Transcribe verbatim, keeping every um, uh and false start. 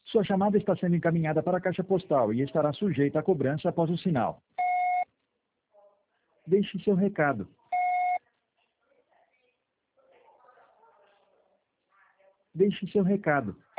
Sua chamada está sendo encaminhada para a caixa postal e estará sujeita a cobrança após o sinal. Deixe seu recado. Deixe seu recado.